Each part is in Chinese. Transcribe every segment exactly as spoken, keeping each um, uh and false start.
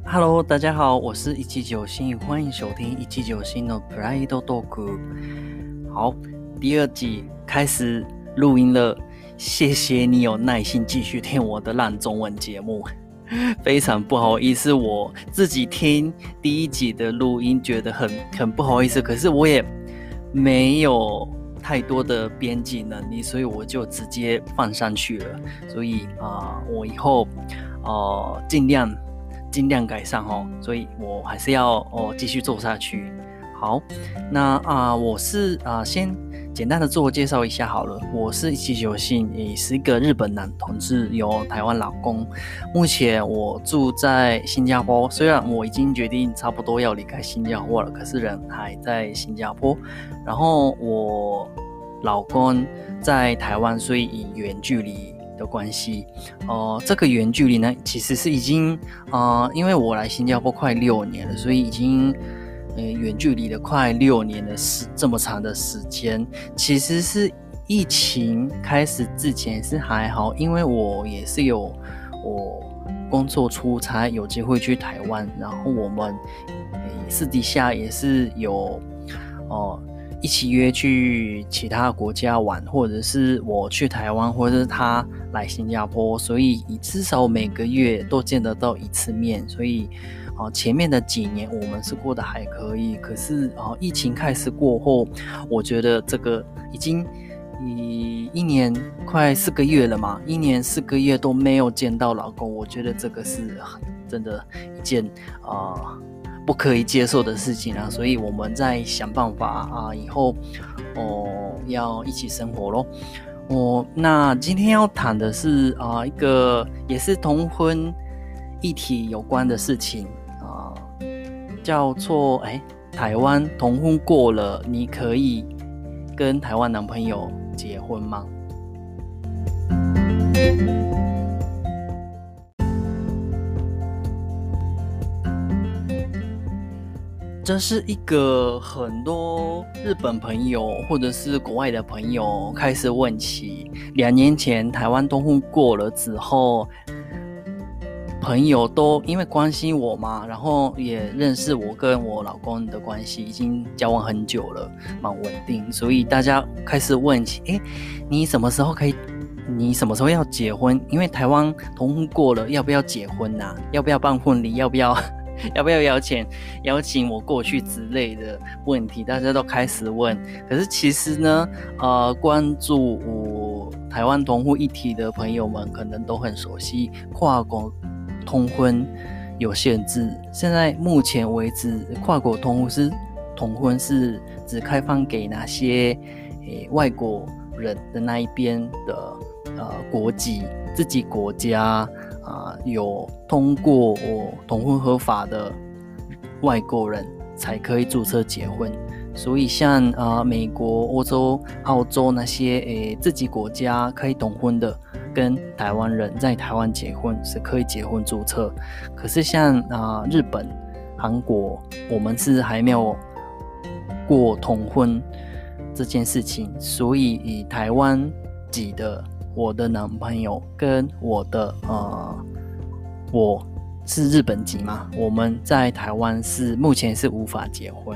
Hello，大家好，我是一七九星，欢迎收听一七九星的 Pride Talk。好，第二季开始录音了，谢谢你有耐心继续听我的烂中文节目。非常不好意思，我自己听第一集的录音觉得很很不好意思，可是我也没有太多的编辑能力，所以我就直接放上去了。所以啊、呃，我以后呃尽量尽量改善哦，所以我还是要哦继续做下去。好，那啊、呃、我是啊、呃、先简单的自我介绍一下好了，我是一七九信，也是一个日本男同志，有台湾老公。目前我住在新加坡，虽然我已经决定差不多要离开新加坡了，可是人还在新加坡。然后我老公在台湾，所以以远距离的关系，呃，这个远距离呢，其实是已经呃，因为我来新加坡快六年了，所以已经呃远距离了快六年的时这么长的时间，其实是疫情开始之前是还好，因为我也是有我工作出差有机会去台湾，然后我们私底下也是有哦。呃一起约去其他国家玩，或者是我去台湾，或者是他来新加坡，所以至少每个月都见得到一次面。所以、呃、前面的几年我们是过得还可以，可是、呃、疫情开始过后，我觉得这个已经一一年快四个月了嘛，一年四个月都没有见到老公，我觉得这个是真的一件啊。呃不可以接受的事情啊，所以我们在想办法啊，以后哦要一起生活咯。哦，那今天要谈的是啊一个也是同婚议题有关的事情啊，叫做哎台湾同婚过了，你可以跟台湾男朋友结婚吗？这是一个很多日本朋友或者是国外的朋友开始问起，两年前台湾同婚过了之后，朋友都因为关心我嘛，然后也认识我跟我老公的关系，已经交往很久了，蛮稳定，所以大家开始问起，诶，你什么时候可以？你什么时候要结婚？因为台湾同婚过了，要不要结婚啊？要不要办婚礼？要不要？要不要邀请邀请我过去之类的问题，大家都开始问。可是其实呢，呃，关注我台湾同婚议题的朋友们，可能都很熟悉跨国通婚有限制。现在目前为止，跨国通婚是同婚是只开放给哪些诶外国人的那一边的呃国籍，自己国家。啊、呃，有通过我同婚合法的外国人才可以注册结婚，所以像啊、呃、美国、欧洲、澳洲那些诶自己国家可以同婚的，跟台湾人在台湾结婚是可以结婚注册。可是像啊、呃、日本、韩国，我们是还没有过同婚这件事情，所以以台湾籍的。我的男朋友跟我的呃，我是日本籍嘛，我们在台湾是目前是无法结婚。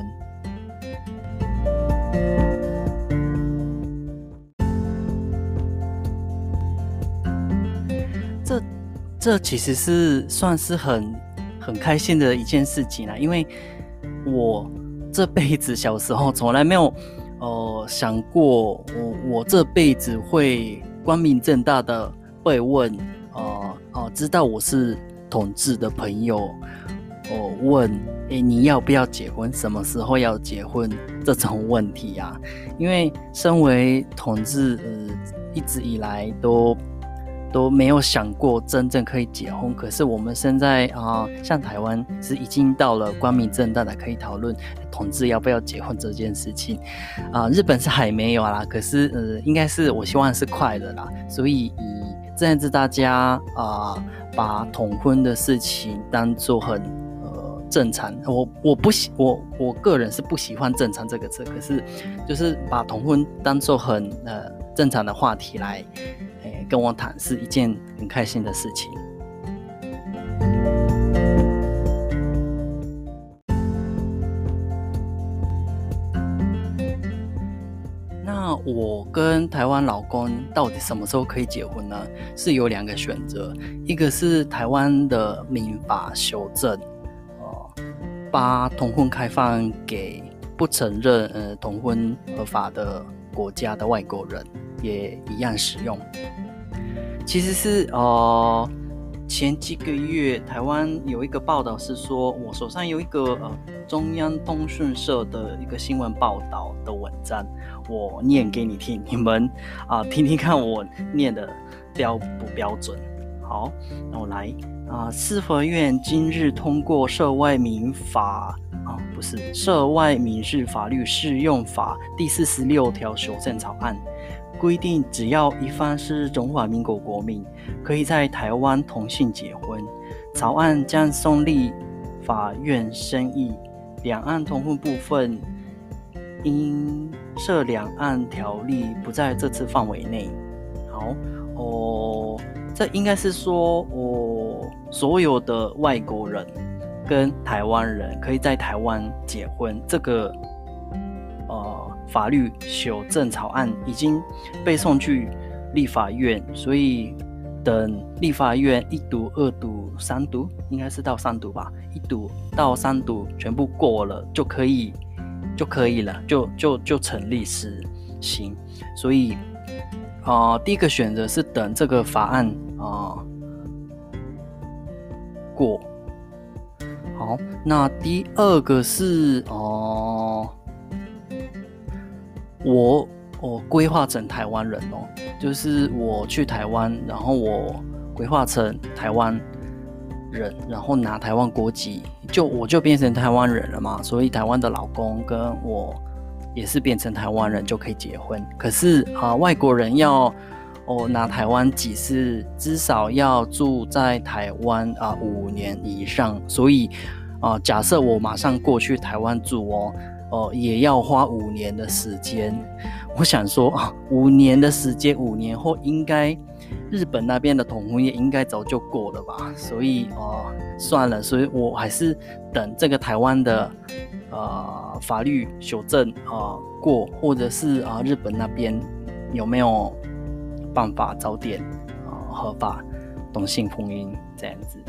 这这其实是算是很很开心的一件事情啦，因为我这辈子小时候从来没有呃想过我我这辈子会。光明正大的被问，呃呃，知道我是同志的朋友，哦、呃，问，诶，你要不要结婚？什么时候要结婚？这种问题啊，因为身为同志，呃，一直以来都都没有想过真正可以结婚。可是我们现在啊、呃，像台湾是已经到了光明正大的可以讨论同志要不要结婚这件事情啊、呃，日本是还没有啦，可是呃，应该是我希望是快的啦，所以以这样子大家啊、呃，把同婚的事情当作很呃正常，我我不喜我我个人是不喜欢正常这个词，可是就是把同婚当作很呃正常的话题来，诶跟我谈，是一件很开心的事情。 我跟台湾老公到底什么时候可以结婚呢？是有两个选择，一个是台湾的民法修正，呃，把同婚开放给不承认呃同婚合法的国家的外国人，也一样适用。其实是呃。前几个月，台湾有一个报道是说，我手上有一个呃中央通讯社的一个新闻报道的文章，我念给你听，你们啊、呃、听听看我念的标不标准。好，那我来啊、呃，司法院今日通过涉外民法啊，不是涉外民事法律适用法第四十六条修正草案。规定只要一方是中华民国国民，可以在台湾同性结婚。草案将送立法院审议，两岸同婚部分因涉两岸条例不在这次范围内。好哦，这应该是说哦，所有的外国人跟台湾人可以在台湾结婚，这个呃。法律修正草案已经被送去立法院，所以等立法院一读、二读、三读，应该是到三读吧，一读到三读全部过了就可以，就可以了，就就就成立实行。所以，呃，第一个选择是等这个法案啊、呃、过。好，那第二个是哦。呃我我规划成台湾人哦，就是我去台湾，然后我规划成台湾人，然后拿台湾国籍，就我就变成台湾人了嘛。所以台湾的老公跟我也是变成台湾人就可以结婚。可是啊、呃，外国人要哦拿台湾籍是至少要住在台湾啊、呃、五年以上。所以啊、呃，假设我马上过去台湾住哦。哦，也要花五年的时间。我想说啊，五年的时间，五年后应该日本那边的同婚也应该早就过了吧？所以哦，算了，所以我还是等这个台湾的呃法律修正啊、呃、过，或者是啊、呃、日本那边有没有办法早点啊、呃、合法同性婚姻这样子。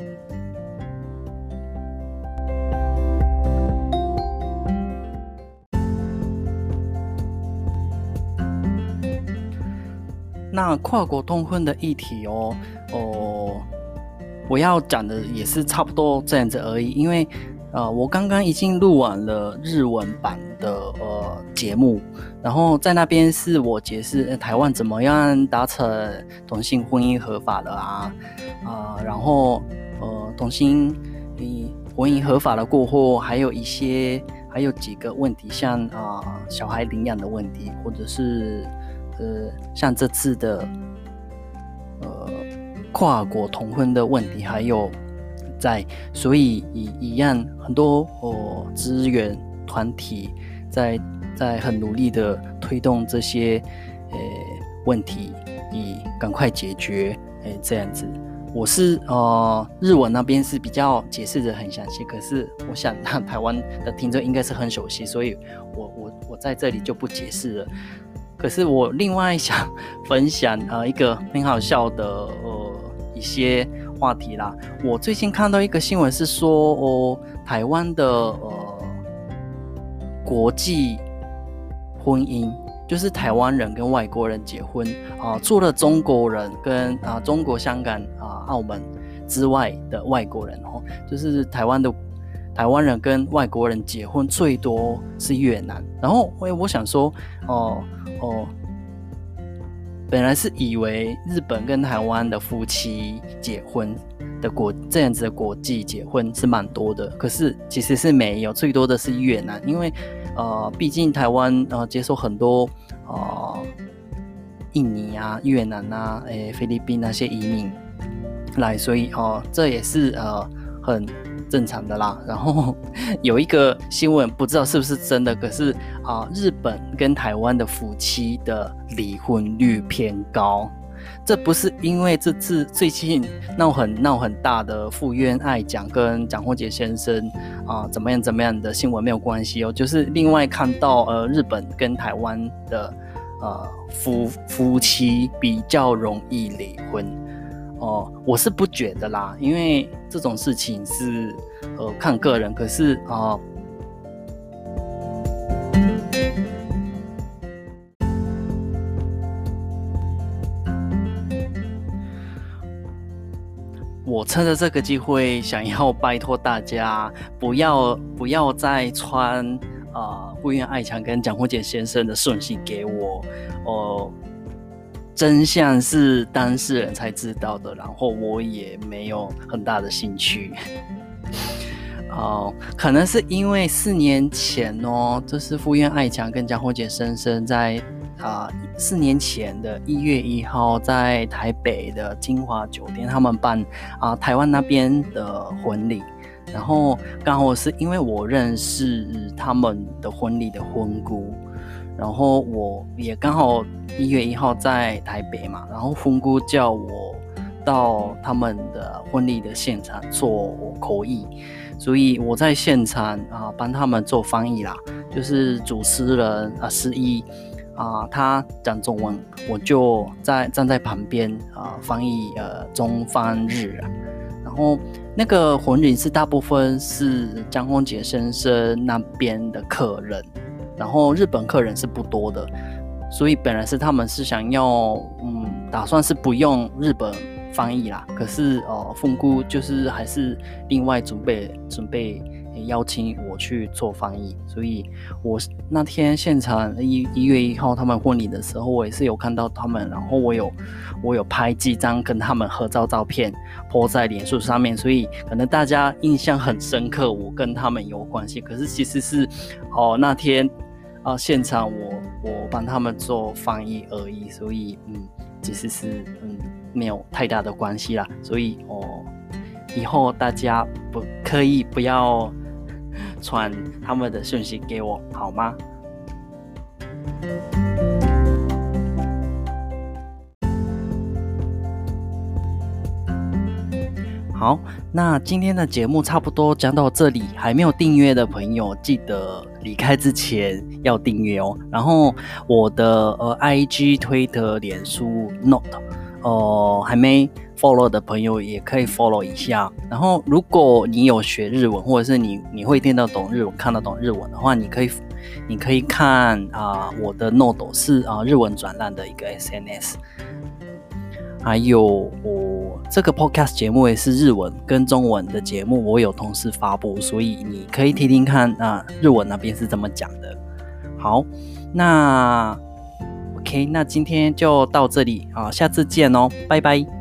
那跨国通婚的议题哦，哦，我要讲的也是差不多这样子而已，因为呃，我刚刚已经录完了日文版的呃节目，然后在那边是我解释、呃、台湾怎么样达成同性婚姻合法的啊，啊、呃，然后呃同性婚姻合法了过后，还有一些还有几个问题，像啊、呃、小孩领养的问题，或者是。呃，像这次的呃跨国同婚的问题，还有在，所以一一样很多哦资源团体在在很努力的推动这些呃问题，以赶快解决，哎这样子。我是呃日文那边是比较解释的很详细，可是我想让台湾的听众应该是很熟悉，所以我我我在这里就不解释了。可是我另外想分享呃一个很好笑的呃一些话题啦。我最近看到一个新闻是说，哦，台湾的呃国际婚姻，就是台湾人跟外国人结婚啊、呃，除了中国人跟啊、呃、中国、香港啊、呃、澳门之外的外国人哦，就是台湾的台湾人跟外国人结婚最多是越南。然后我我想说，哦、呃、哦，本来是以为日本跟台湾的夫妻结婚的国这样子的国际结婚是蛮多的，可是其实是没有，最多的是越南，因为呃，毕竟台湾呃接受很多呃印尼啊、越南啊、诶菲律宾那些移民来，所以哦、呃，这也是呃很正常的啦。然后有一个新闻不知道是不是真的，可是啊、呃，日本跟台湾的夫妻的离婚率偏高。这不是因为这次最近闹很闹很大的福原爱奖跟蒋宏杰先生啊、呃、怎么样怎么样的新闻没有关系哦，就是另外看到呃日本跟台湾的呃夫夫妻比较容易离婚。哦、呃，我是不觉得啦，因为这种事情是呃看个人，可是啊。呃我趁着这个机会，想要拜托大家，不要不要再传啊户院爱强跟蒋慧姐先生的讯息给我，哦、呃，真相是当事人才知道的，然后我也没有很大的兴趣。哦、呃，可能是因为四年前哦，这是户院爱强跟蒋慧姐先生在。啊、呃，四年前的一月一号，在台北的金华酒店，他们办啊、呃、台湾那边的婚礼，然后刚好是因为我认识他们的婚礼的婚姑，然后我也刚好一月一号在台北嘛，然后婚姑叫我到他们的婚礼的现场做口译，所以我在现场啊帮、呃、他们做翻译啦，就是主持人啊司仪。啊，他讲中文，我就在站在旁边啊翻译呃中翻日啊。然后那个婚礼是大部分是江宏杰先生那边的客人，然后日本客人是不多的，所以本来是他们是想要嗯打算是不用日本翻译啦，可是呃凤姑就是还是另外准备准备。邀请我去做翻译，所以我那天现场一一月一号他们婚礼的时候，我也是有看到他们，然后我有我有拍几张跟他们合照照片 po 在脸书上面，所以可能大家印象很深刻，我跟他们有关系。可是其实是哦那天啊、呃、现场我我帮他们做翻译而已，所以嗯其实是嗯没有太大的关系啦，所以哦以后大家不可以不要。传他们的讯息给我好吗？好，那今天的节目差不多讲到这里，还没有订阅的朋友记得离开之前要订阅哦。然后我的呃 I G、推特、脸书、Note， 呃还没 follow 的朋友也可以 follow 一下。然后如果你有学日文，或者是你你会听得懂日文、看得懂日文的话，你可以你可以看啊、呃、我的 Note 是啊、呃、日文转烂的一个 S N S。还有我这个 podcast 节目也是日文跟中文的节目，我有同时发布，所以你可以听听看啊、呃、日文那边是怎么讲的。好，那 OK， 那今天就到这里啊，下次见哦，拜拜。